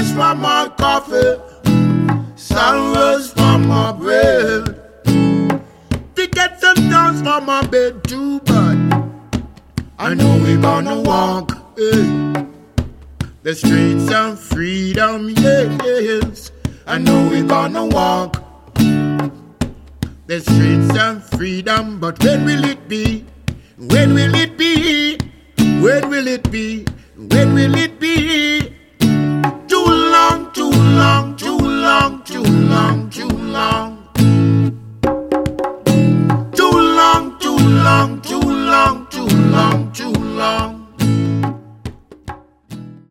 tears for my coffee, sorrows for my bread. To get some thoughts for my bed too, but I know we gonna walk the streets of freedom, yes. I know we gonna walk the streets of freedom, but when will it be? When will it be? When will it be? When will it be?